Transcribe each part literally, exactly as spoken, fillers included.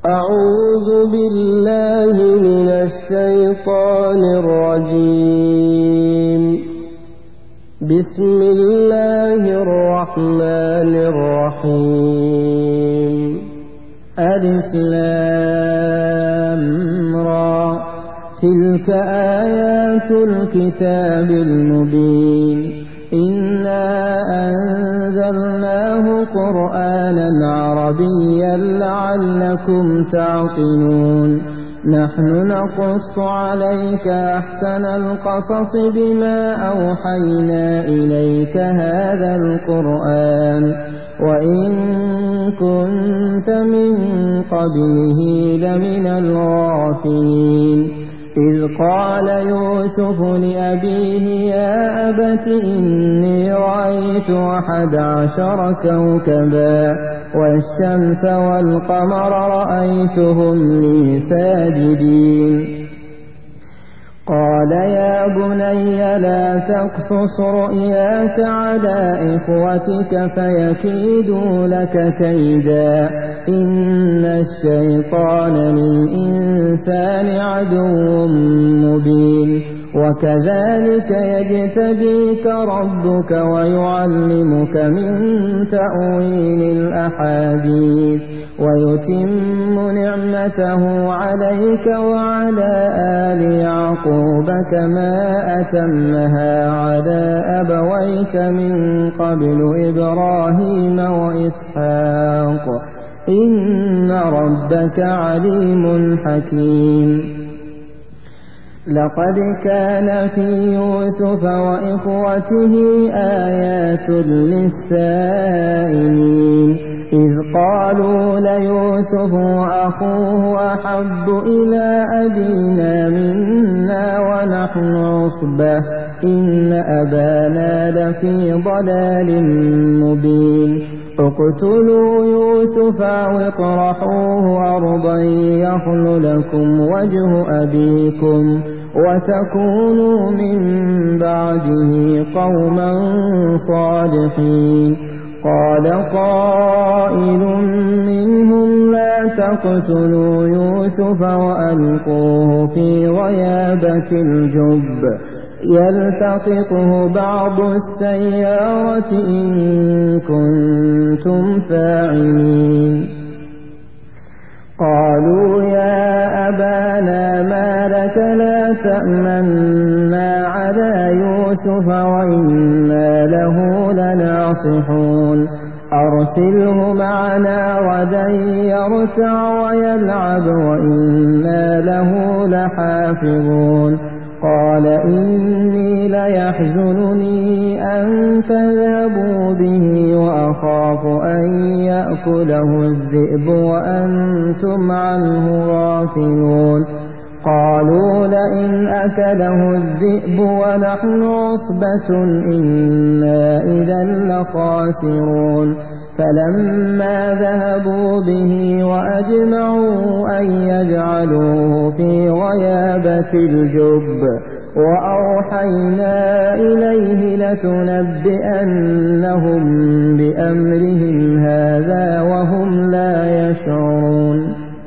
أعوذ بالله من الشيطان الرجيم. بسم الله الرحمن الرحيم. ألف لام را تلك آيات الكتاب المبين. إنا أنزلناه قرآنا عربيا لعلكم تعقلون. نحن نقص عليك أحسن القصص بما أوحينا إليك هذا القرآن وإن كنت من قبله لمن الغافلين. إذ قال يوسف لأبيه يا أبت إني رأيت أحد عشر كوكبا والشمس والقمر رأيتهم لي ساجدين. قال يا بني لا تقصص رؤياك على إخوتك فيكيدوا لك كيدا إن الشيطان للإنسان عدو مبين. وكذلك يجتبيك ربك ويعلمك من تأويل الأحاديث ويتم نعمته عليك وعلى آل يعقوب كما أتمها على أبويك من قبل إبراهيم وإسحاق إن ربك عليم حكيم. لقد كان في يوسف وإخوته آيات للسائلين إذ قالوا ليوسف وأخوه أحب إلى أبينا منا ونحن عصبة إن أبانا لفي ضلال مبين. اقتلوا يوسف أو اطرحوه أرضا يخل لكم وجه أبيكم وتكونوا من بعده قوما صالحين. قال قائل منهم لا تقتلوا يوسف وألقوه في غيابة الجب يلتقطه بعض السيارة إن كنتم فاعلين. قالوا يا أبانا ما لك لا تأمنا على يوسف وإنا له لناصحون. أرسله معنا غدا يرتع ويلعب وإنا له لحافظون. قال إني ليحزنني أن تذهبوا به وأخاف أن يأكله الذئب وأنتم عنه غافلون. قالوا لئن أكله الذئب ونحن عصبة إنا إذا لخاسرون. فلما ذهبوا به وأجمعوا أن يجعلوه في غيابة الجب وأوحينا إليه لتنبئنهم بأمرهم هذا وهم لا يشعرون.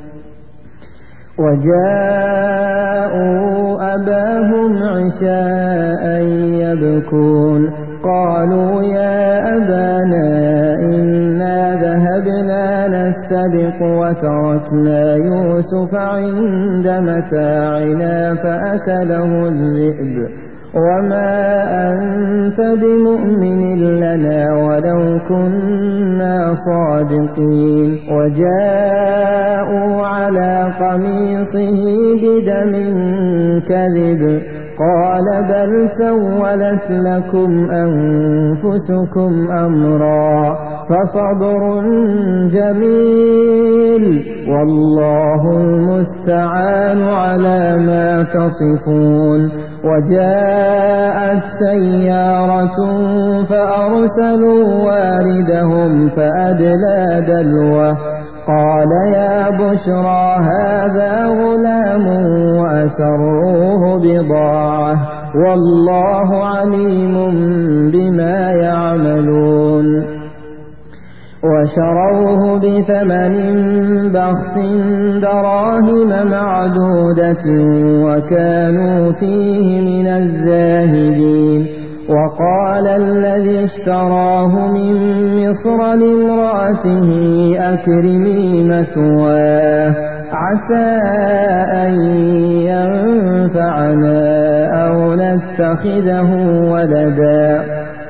وجاءوا أباهم عشاء يبكون. قالوا يا أبانا إنا ذهبنا نستبق وتركنا يوسف عند متاعنا فأكله الذئب وما أنت بمؤمن لنا ولو كنا صادقين. وجاءوا على قميصه بدم كذب قال بل سولت لكم أنفسكم أمرا فصبر جميل والله المستعان على ما تصفون. وجاءت سيارة فأرسلوا واردهم فأدلى دلوه قال يا بشرى هذا غلام وأسروه بضاعة والله عليم بما يعملون. وشروه بثمن بخس دراهم معدودة وكانوا فيه من الزاهدين. وقال الذي اشتراه من مصر لامرأته أكرمي مثواه عسى أن ينفعنا أو نتخذه ولدا.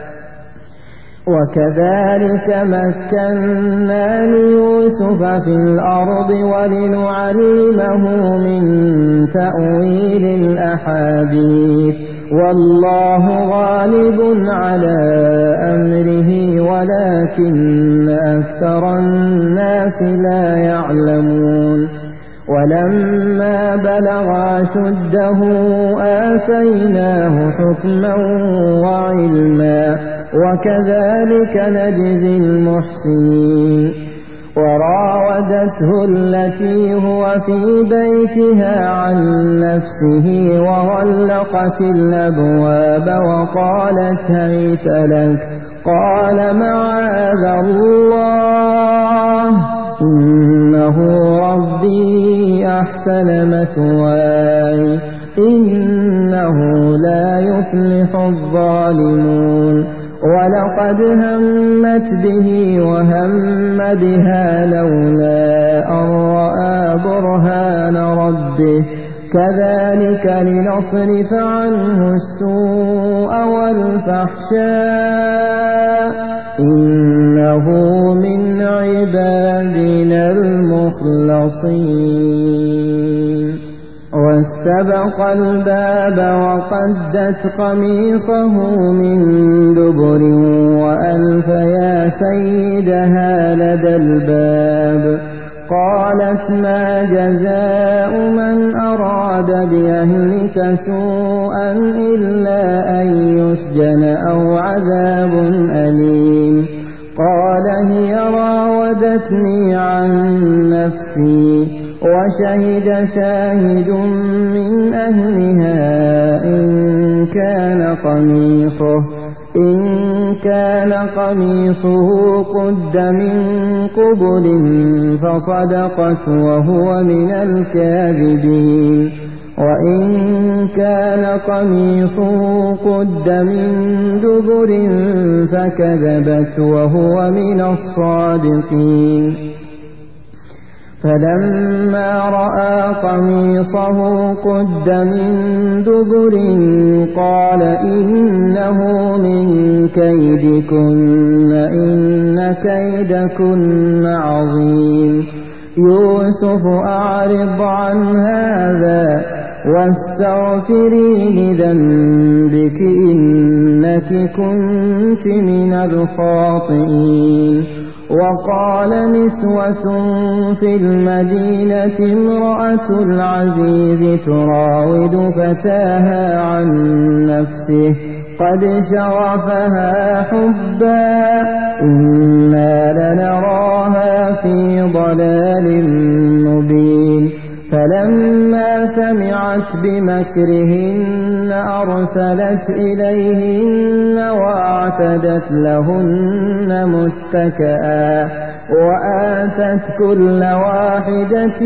وكذلك مكنا ليوسف في الأرض ولنعلمه من تأويل الأحاديث والله غالب على أمره ولكن أكثر الناس لا يعلمون. ولما بلغ أشده آتيناه حكما وعلما وكذلك نجزي المحسنين. وراودته التي هو في بيتها عن نفسه وغلقت الأبواب وقالت هيت لك قال معاذ الله إنه ربي أحسن مثواي إنه لا يفلح الظالمون. ولقد همت به وهم بها لولا أن رأى برهان ربه كذلك لنصرف عنه السوء والفحشاء إنه من عبادنا المخلصين. واستبق الباب وقدت قميصه من دبر وألف يا سيدها لدى الباب. قالت ما جزاء من أراد بأهلك سوءا إلا أن يسجن أو عذاب أليم. قال هي راودتني عن نفسي وشهد شاهد من أهلها إن كان قميصه إن كان قميصه قد من قبل فصدقت وهو من الكاذبين وإن كان قميصه قد من دبر فكذبت وهو من الصادقين. فلما رأى قميصه قد من دبر قال إنه من كيدكن إن كيدكن عظيم. يوسف أعرض عن هذا واستغفري لذنبك إنك كنت من الخاطئين. وقال نسوة في المدينة امرأة العزيز تراود فتاها عن نفسه قد شغفها حبا إنا لنراها في ضلال مبين. فلما سمعت بمكرهن أرسلت إليهن وأعتدت لهن متكئا وآتت كل واحدة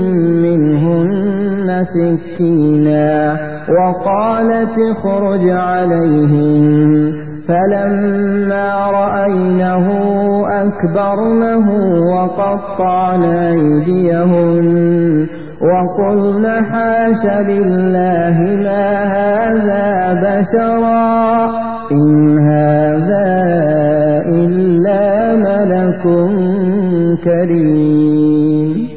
منهن سكينا وقالت اخرج عليهن. فلما رأينه أكبرنه وقطعن أيديهن وقلن حاش لله ما هذا بشرا إن هذا إلا ملك كريم.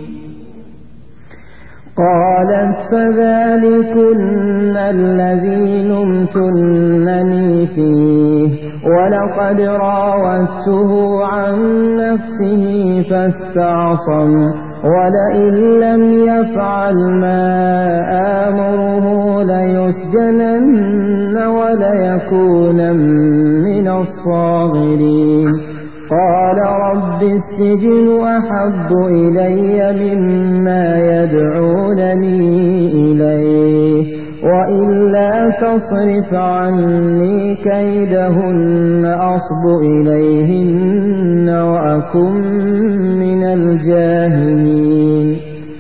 قالت فذلكن الذي لمتنني فيه ولقد راودته عن نفسه فاستعصم ولئن لم يفعل ما آمره ليسجنن وليكون من الصاغرين. قال رب السجن أحب إلي مما يدعونني إليه وإلا تصرف عني كيدهن أصب إليهن وأكن من الجاهلين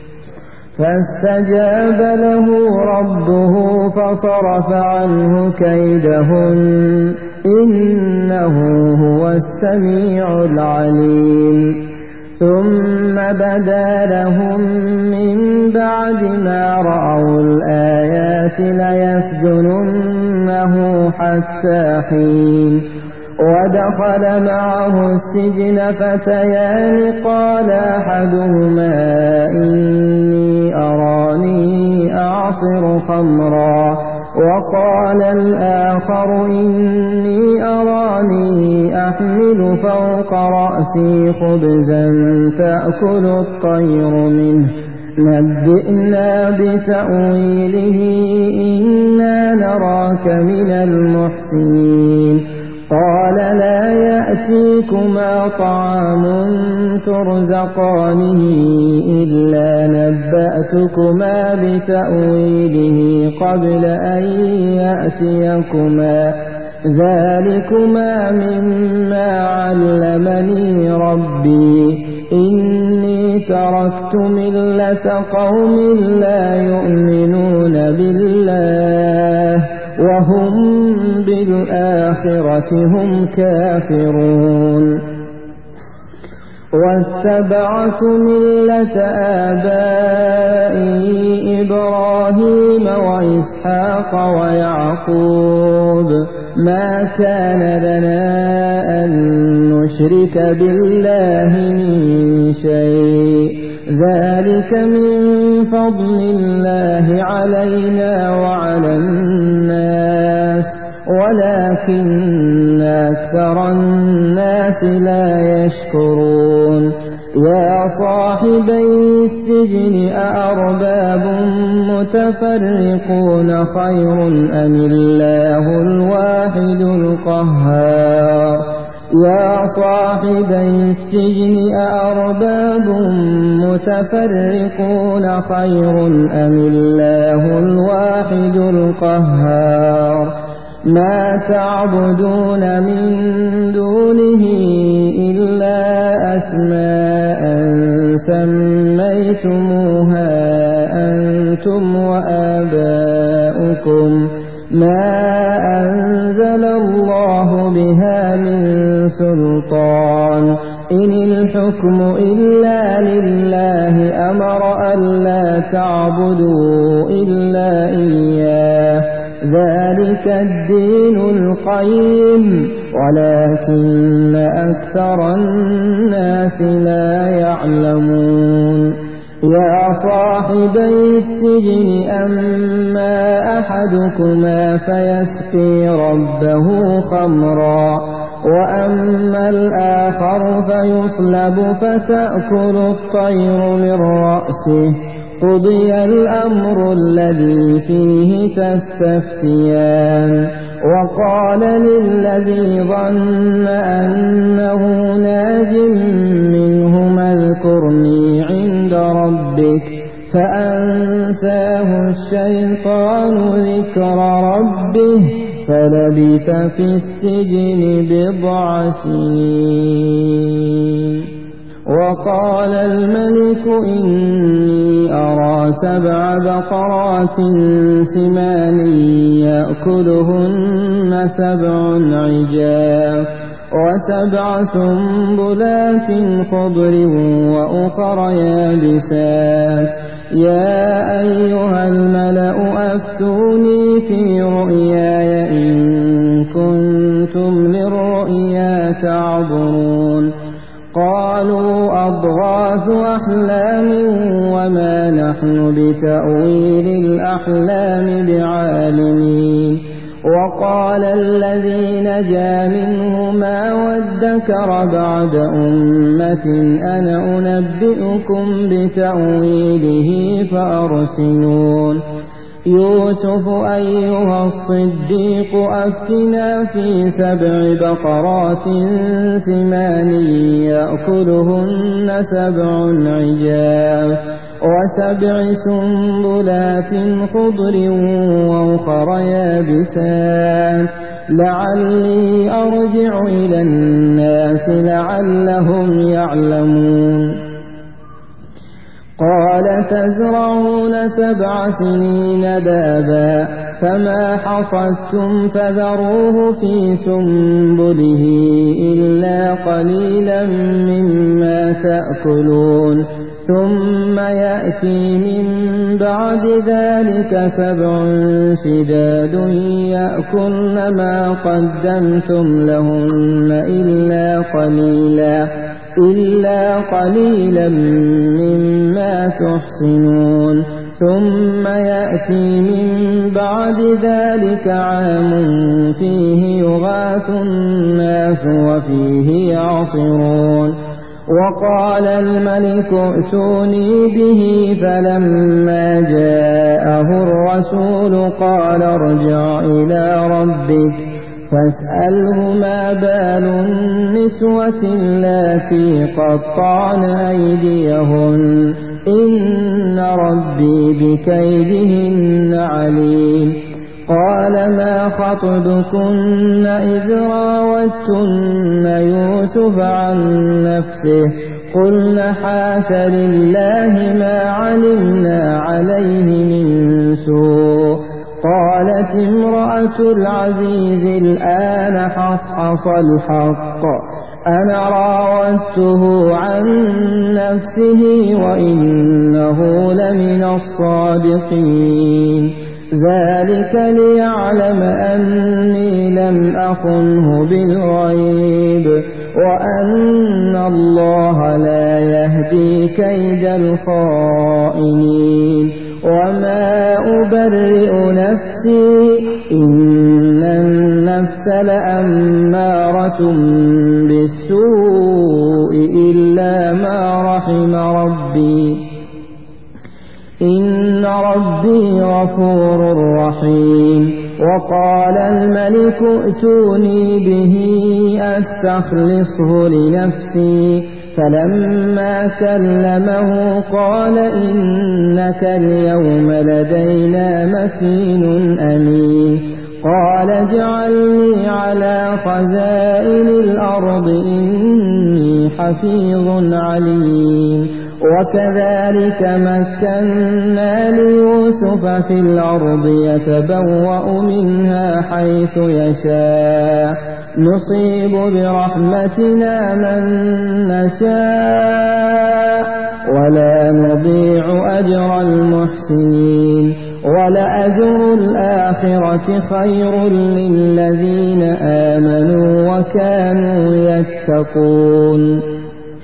فاستجاب له ربه فصرف عنه كيدهن إنه هو السميع العليم ثم بدا لهم من بعد ما رأوا الآيات ليسجننه حتى حين ودخل معه السجن فتيان قال أحدهما إني أراني أعصر خمرا وقال الآخر إني أراني أحمل فوق رأسي خبزا تأكل الطير منه نبئنا بتأويله إنا نراك من المحسنين قال لا يأتيكما طعام ترزقانه إلا نبأتكما بتأويله قبل أن يأتيكما ذلكما مما علمني ربي إني تركت ملة قوم لا يؤمنون بالله وهم بالآخرة هم كافرون واتبعت ملة آبائي إبراهيم وإسحاق ويعقوب ما كان لنا أن نشرك بالله من شيء ذلك من فضل الله علينا وعلى الناس ولكن أكثر الناس لا يشكرون يا صاحبي السجن أأرباب متفرقون خير أم الله الواحد القهار يا صاحبي السجن أأرباب متفرقون خير أم الله الواحد القهار ما تعبدون من دونه إلا أسماء سميتموها أنتم وآباؤكم ما أنزل الله بها من سلطان إن الحكم إلا لله أمر ألا تعبدوا إلا إياه ذلك الدين القيم ولكن أكثر الناس لا يعلمون يا صاحبي السجن أما أحدكما فيسقي ربه خمرا وأما الآخر فيصلب فتأكل الطير من رأسه قضي الأمر الذي فيه تستفتيان وقال للذي ظن أنه ناج منهما اذكرني عند ربك فأنساه الشيطان ذكر ربه فلبث في السجن بضع سنين وقال الملك إني أرى سبع بقرات سمان يأكلهن سبع عجاف وسبع سنبلات خضر وأخر يابسات يا أيها الملأ أفتوني في رؤياي إن كنتم للرؤيا تعبرون قالوا أضغاث أحلام وما نحن بتأويل الأحلام بعالمين وقال الذي نجا منهما وادكر بعد أمة أنا أنبئكم بتأويله فأرسلون يوسف أيها الصديق أفتنا في سبع بقرات سمان يأكلهن سبع عجاف وسبع سنبلات خضر وأخر يابسات لعلي أرجع إلى الناس لعلهم يعلمون قال تزرعون سبع سنين دابا فما حصدتم فذروه في سنبله إلا قليلا مما تأكلون ثم يأتي من بعد ذلك سبع شداد يأكلن ما قدمتم لهن إلا قليلا إلا قليلا مما تحصنون ثم يأتي من بعد ذلك عام فيه يغاث الناس وفيه يعصرون وقال الملك ائتوني به فلما جاءه الرسول قال ارجع إلى ربك فاسأله ما بال النسوة اللاتي قطعن أيديهن إن ربي بكيدهن عليم قال ما خطبكن إذ راوتن يوسف عن نفسه قلنا حاش لله ما علمنا عليه من سوء قالت امرأة العزيز الآن حصحص الحق أنا راودته عن نفسه وإنه لمن الصادقين ذلك ليعلم أني لم أخنه بالغيب وأن الله لا يهدي كيد الخائنين وما أبرئ نفسي إن النفس لأمارة بالسوء إلا ما رحم ربي إن ربي غفور رحيم وقال الملك ائتوني به أستخلصه لنفسي فلما كلمه قال إنك اليوم لدينا مكين أمين قال اجعلني على خزائن الأرض إني حفيظ عليم وكذلك مكنا ليوسف في الأرض يتبوأ منها حيث يشاء نصيب برحمتنا من نشاء ولا نضيع أجر المحسنين ولأجر الآخرة خير للذين آمنوا وكانوا يتقون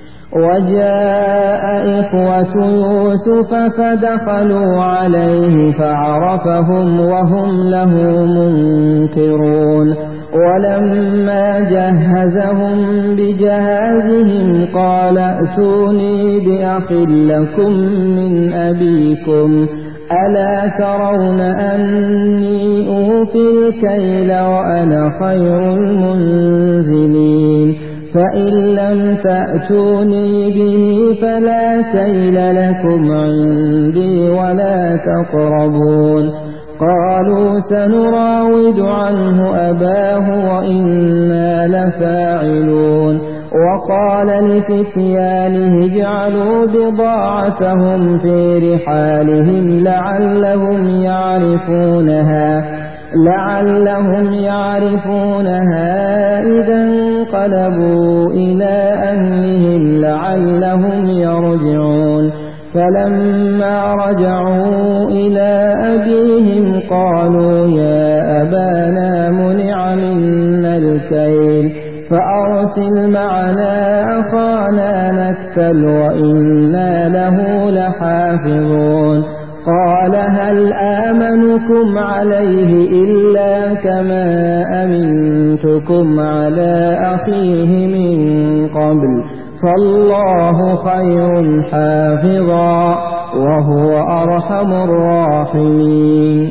وجاء إخوة يوسف فدخلوا عليه فعرفهم وهم له منكرون ولما جهزهم بجهازهم قال ائتوني بأخ لكم من أبيكم ألا ترون أني أوفي الكيل وأنا خير المنزلين فإن لم تأتوني به فلا كيل لكم عندي ولا تقربون قالوا سنراود عنه أباه وإنا لفاعلون وقال لفتيانه اجعلوا بضاعتهم في رحالهم لعلهم يعرفونها لعلهم يعرفونها إذا انقلبوا إلى أهلهم لعلهم يرجعون فلما رجعوا إلى أبيهم قالوا يا أبانا منع منا الكيل فأرسل معنا أخانا نكتل وإنا له لحافظون قال هل آمنكم عليه إلا كما أمنتكم على أخيه من قبل فالله خير حافظا وهو أرحم الراحمين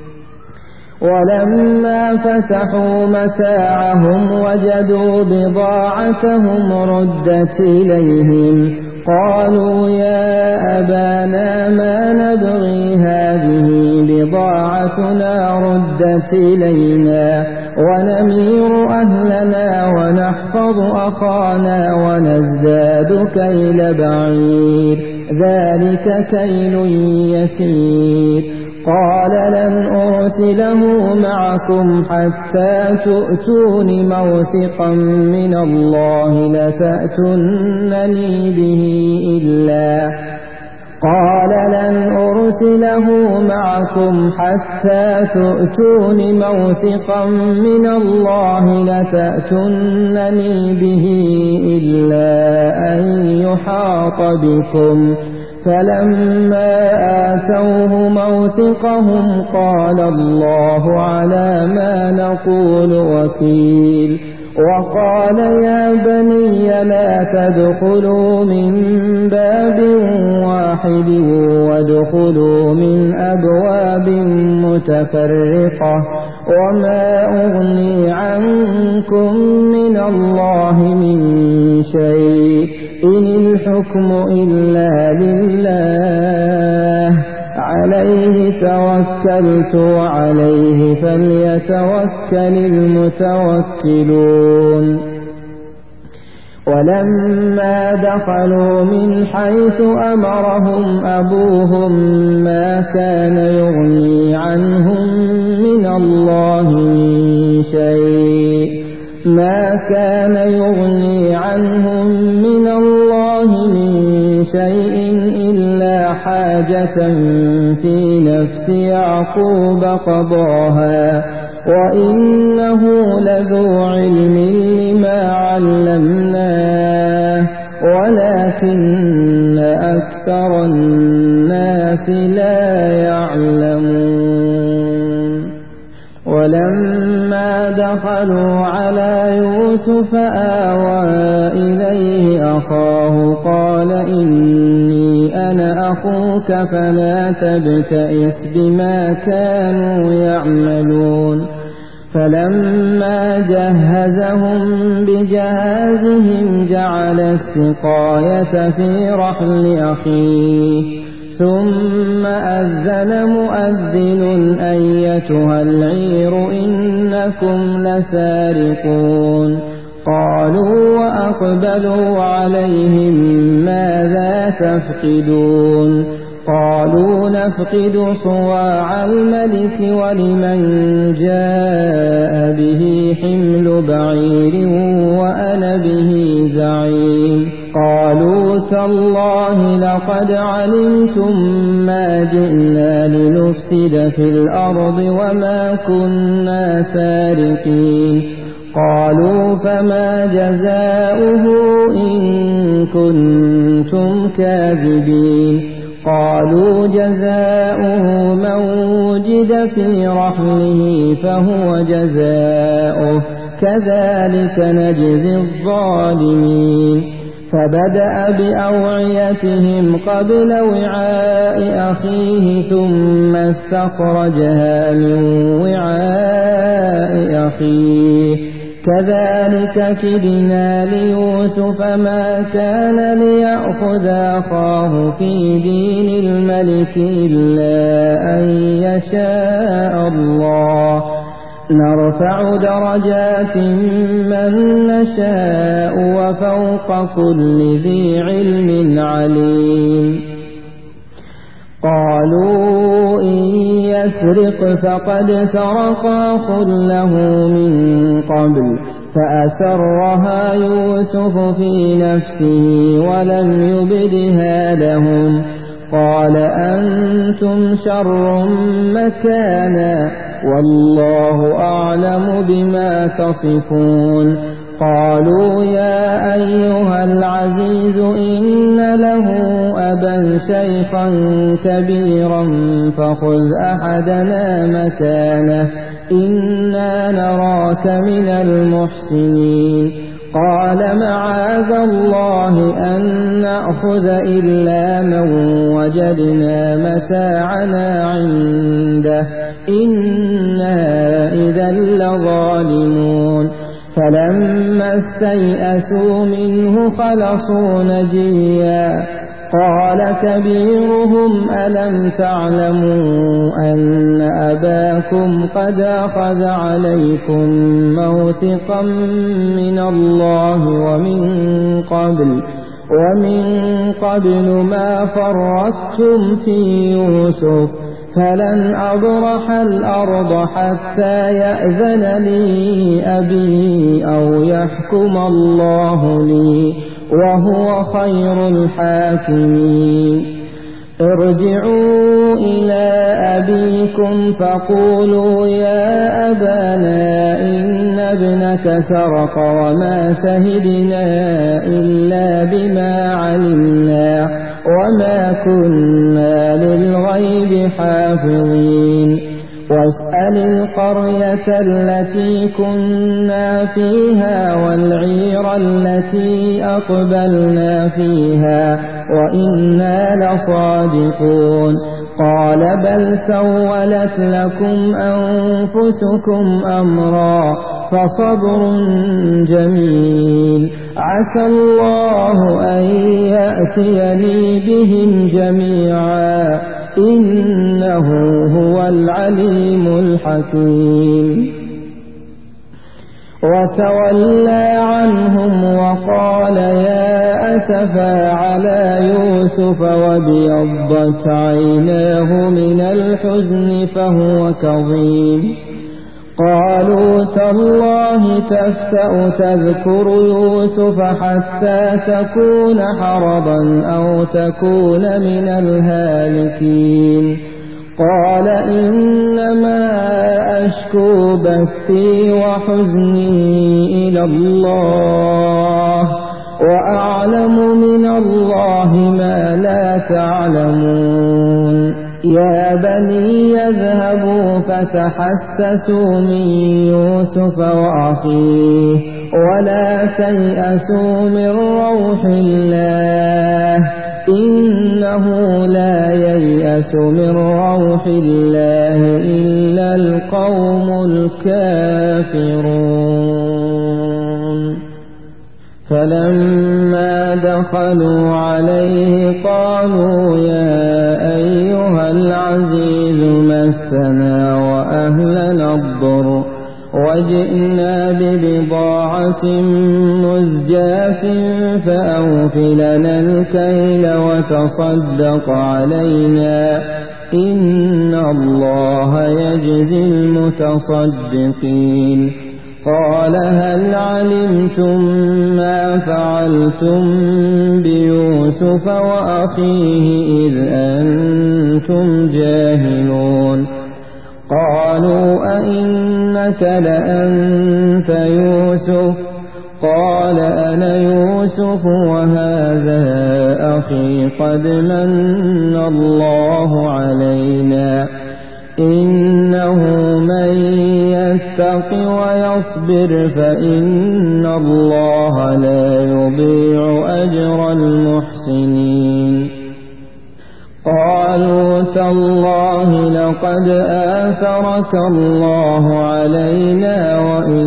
ولما فتحوا متاعهم وجدوا بضاعتهم ردت إليهم قالوا يا أبانا ما نبغي هذه بضاعتنا ردت إلينا ونمير أهلنا ونحفظ أخانا ونزداد كيل بعير ذلك كيل يسير قال لن أرسله معكم حتى تؤتون موثقا من الله لتأتونني به إلا قال لن أرسله معكم حتى تؤتون موثقا من الله لتأتونني به إلا أن يحاط بكم فلما آتوه موثقهم قال الله على ما نقول وكيل وقال يا بني لا تدخلوا من باب واحد وادخلوا من أبواب متفرقة وما أغني عنكم من الله من شيء إن الحكم إلا لله عليه توكلت وعليه فليتوكل المتوكلون ولما دخلوا من حيث أمرهم أبوهم ما كان يغني عنهم من الله من شيء ما كان يغني عنهم من الله من شيء إلا حاجة في نفس يعقوب قضاها وإنه لذو علم لما علمناه ولكن أكثر الناس لا يعلمون ولما دخلوا على يوسف آوى إليه أخاه قال إني أنا أخوك فلا تبتئس بما كانوا يعملون فلما جهزهم بجهازهم جعل السقاية في رحل أخيه ثم أذن مؤذن أيتها العير إنكم لسارقون قالوا وأقبلوا عليهم ماذا تفقدون قالوا نفقد صواع الملك ولمن جاء به حمل بعير وأنا به زعيم قالوا تالله لقد علمتم ما جئنا لنفسد في الأرض وما كنا سارقين قالوا فما جزاؤه إن كنتم كاذبين قالوا جزاؤه من وجد في رحله فهو جزاؤه كذلك نجزي الظالمين فبدأ بأوعيتهم قبل وعاء أخيه ثم استخرجها من وعاء أخيه كذلك كدنا ليوسف ما كان ليأخذ أخاه في دين الملك إلا أن يشاء الله نرفع درجات من نشاء وفوق كل ذي علم عليم قالوا إن يسرق فقد سرق أخ له من قبل فأسرها يوسف في نفسه ولم يبدها لهم قال أنتم شر مكانا والله أعلم بما تصفون قالوا يا أيها العزيز إن له أبا شيخا كبيرا فخذ أحدنا مكانه إنا نراك من المحسنين قال معاذ الله أن نأخذ إلا من وجدنا متاعنا عنده إنا إذا لظالمون فلما استيئسوا منه خلصوا نجيا قال كبيرهم ألم تعلموا أن أباكم قد أخذ عليكم موثقا من الله ومن قبل ومن قبل ما فرطتم في يوسف فلن أبرح الأرض حتى يأذن لي أبي أو يحكم الله لي وهو خير الحاكمين ارجعوا إلى أبيكم فقولوا يا أبانا إن ابنك سرق وما شهدنا إلا بما علمنا وما كنا للغيب حافظين واسأل القرية التي كنا فيها والعير التي أقبلنا فيها وإنا لصادقون قال بل سولت لكم أنفسكم أمرا فصبر جميل عسى الله أن يأتيني بهم جميعا إنه هو العليم الحكيم وتولى عنهم وقال يا أسفا على يوسف وابيضت عيناه من الحزن فهو كظيم قالوا تالله تفتأ تذكر يوسف حتى تكون حرضا أو تكون من الهالكين قال إنما أشكو بثي وحزني إلى الله وأعلم من الله ما لا تعلمون يا بني يذهبوا فتحسسوا من يوسف وأخيه ولا تيأسوا من روح الله إنه لا ييأس من روح الله إلا القوم الكافرون فلما دخلوا عليه قالوا يا أيها العزيز مسنا وأهلنا الضر وجئنا ببضاعة مزجاة فأوف لنا الكيل وتصدق علينا إن الله يجزي المتصدقين قال هل علمتم ما فعلتم بيوسف وأخيه إذ أنتم جاهلون قالوا أئنك لأنت يوسف قال أنا يوسف وهذا أخي قد من الله علينا إنه من يتق ويصبر فإن الله لا يضيع أجر المحسنين قالوا تالله لقد آثرك الله علينا وإن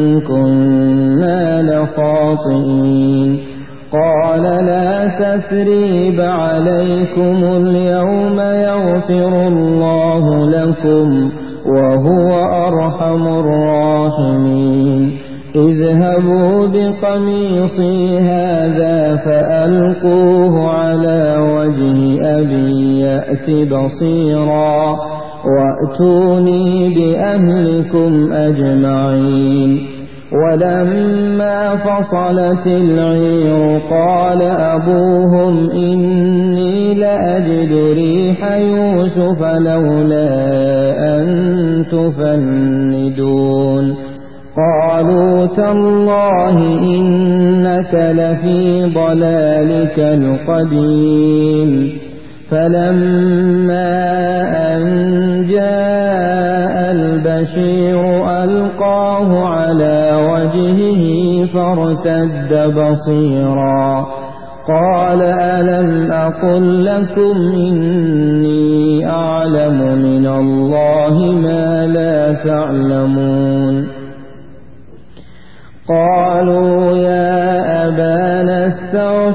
كنا لخاطئين قال لا تثريب عليكم اليوم يغفر الله لكم وهو أرحم الراحمين اذهبوا بقميصي هذا فألقوه على وجه أبي يأت بصيرا وأتوني بأهلكم أجمعين ولما فصلت العير قال أبوهم إني لأجد ريح يوسف لولا أن تفندون قالوا تالله إنك لفي ضلالك القديم فلما أن جاء البشير ألقاه على وجهه فارتد بصيرا قال ألم أقل لكم إني أعلم من الله ما لا تعلمون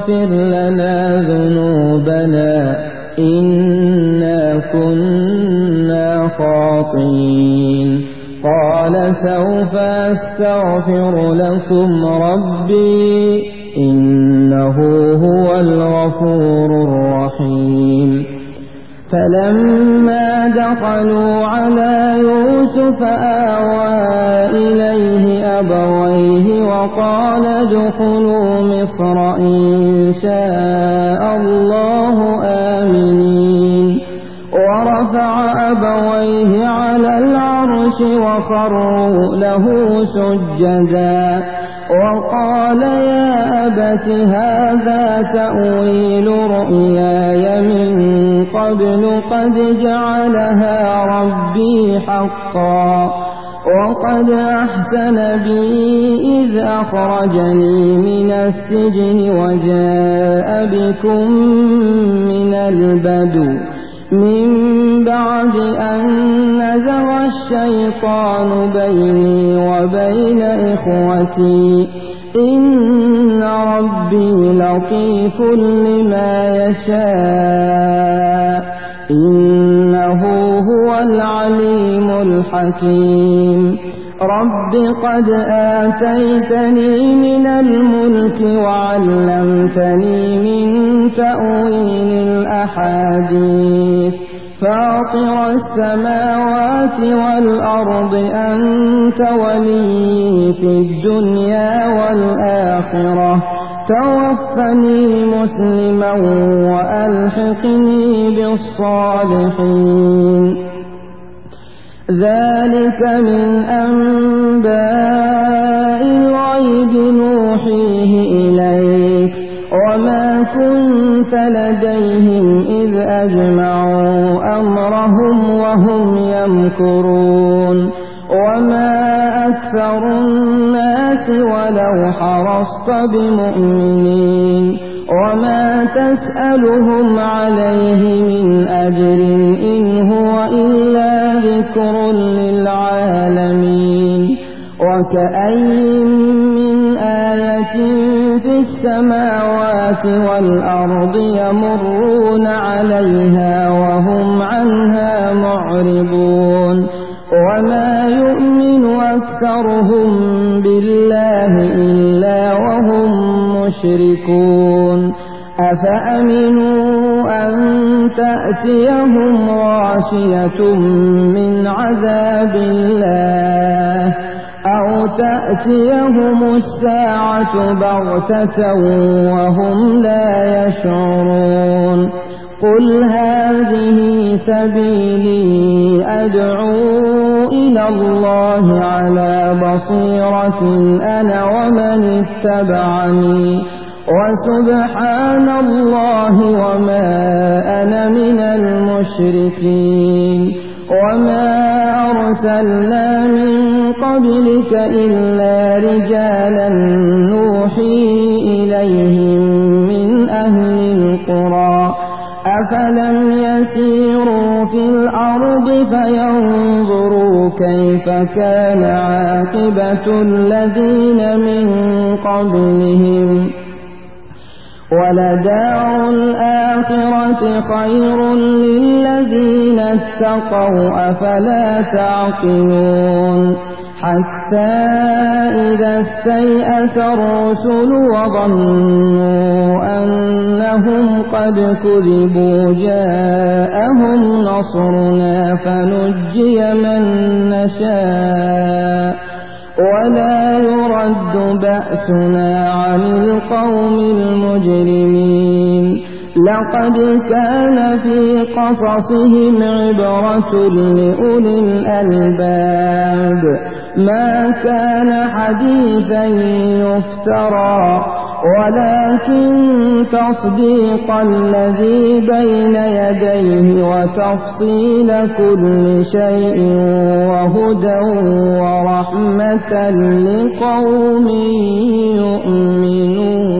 واغفر لنا ذنوبنا إنا كنا خاطئين. قال سوف أستغفر لكم ربي إنه هو الغفور الرحيم. فلما دخلوا على يوسف آوى إليه أبويه وقال ادخلوا مصر إن شاء الله آمنين. ورفع أبويه على العرش وخروا له سجدا وقال يا أبت هذا تأويل رؤياي من قبل قد جعلها ربي حقا وقد أحسن بي إذ أخرجني من السجن وجاء بكم من البدو من بعد أن نزغ الشيطان بيني وبين إخوتي إن ربي لطيف لما يشاء إنه هو العليم الحكيم. رب قد آتيتني من الملك وعلمتني من تأويل الأحاديث فاطر السماوات والأرض أنت ولي في الدنيا والآخرة توفني مسلما وألحقني بالصالحين. ذلك من أنباء الغيب نوحيه إليك وما كنت لديهم إذ أجمعوا أمرهم وهم يمكرون. وما أكثر الناس ولو حرصت بمؤمنين وما تسألهم عليه من أجر إن هو إلا ذكر للعالمين. وكأي من آية في السماوات والأرض يمرون عليها وهم عنها معرضون وما يؤمن أكثرهم بالله إلا وهم مشركون. أفأمنوا أن تأتيهم غاشية من عذاب الله أو تأتيهم الساعة بغتة وهم لا يشعرون. قل هذه سبيلي أدعو إلى الله على بصيرة أنا ومن اتبعني وسبحان الله وما أنا من المشركين. وما أرسلنا من قبلك إلا رجالا نوحي إليهم من أهل القرى أفلم يسيروا في الأرض فينظروا كيف كان عاقبة الذين من قبلهم ولدار الآخرة خير للذين اتقوا أفلا تعقلون. حتى إذا استيأس الرسل وظنوا أنهم قد كذبوا جاءهم نصرنا فنجي من نشاء ولا يرد بأسنا عن القوم المجرمين. لقد كان في قصصهم عبرة لأولي الألباب ما كان حديثا يفترى ولكن تصديق الذي بين يديه وتفصيل كل شيء وهدى ورحمة لقوم يؤمنون.